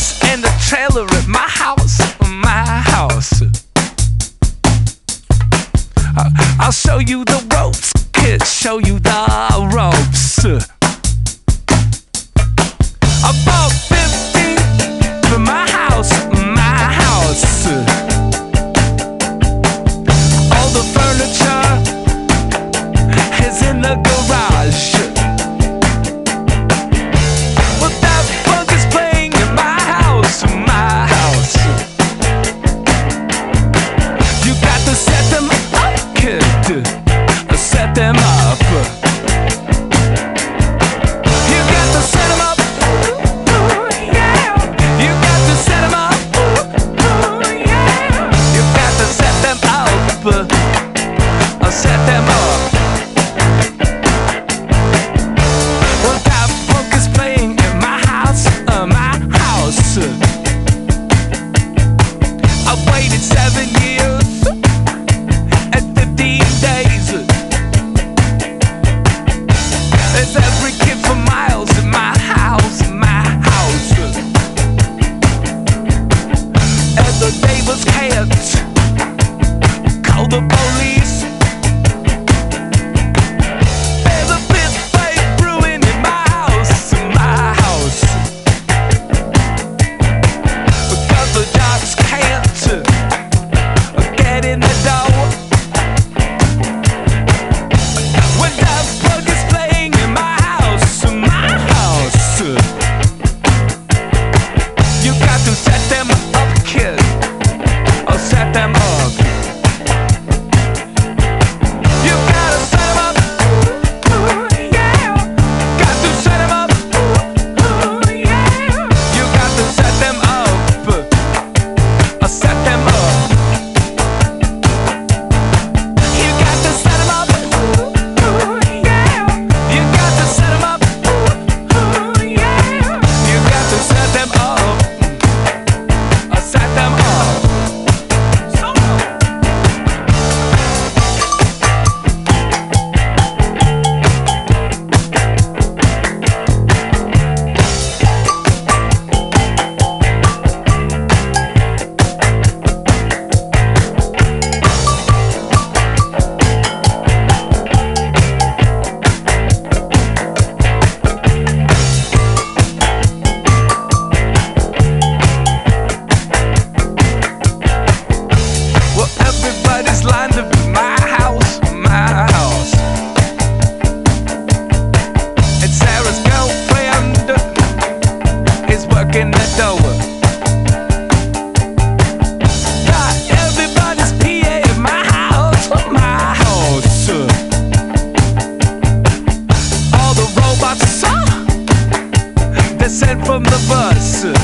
bus and the trailer at my house, my house. I'll show you the ropes, kid, show you the ropes. I bought 50 for my house, my house. All the furniture is in the garage. But that bug is playing in my house, my house. You got to set them up, kid, set them up. You got to set them up, yeah. You got to set them up, yeah. You got to set them up, set them up. Well, that book is playing in my house, my house. I've waited 7 years and 15 days. There's every kid for miles in my house, my house. And the neighbors can't call the police. There's a fist fight brewing in my house, my house. Because the jocks can't get in the door. When that bug is playing in my house, my house. You got to set them up, kid, or set them up. You gotta set them up, yeah. Got to set them up, yeah. You got to set them up, or set them up. You got to set them up, yeah. You got to set them up, yeah. You got to set them up, or set them up. Well, everybody's lined up in my house, my house. And Sarah's girlfriend is working the door. Got everybody's PA in my house, my house. All the robots they're sent from the bus.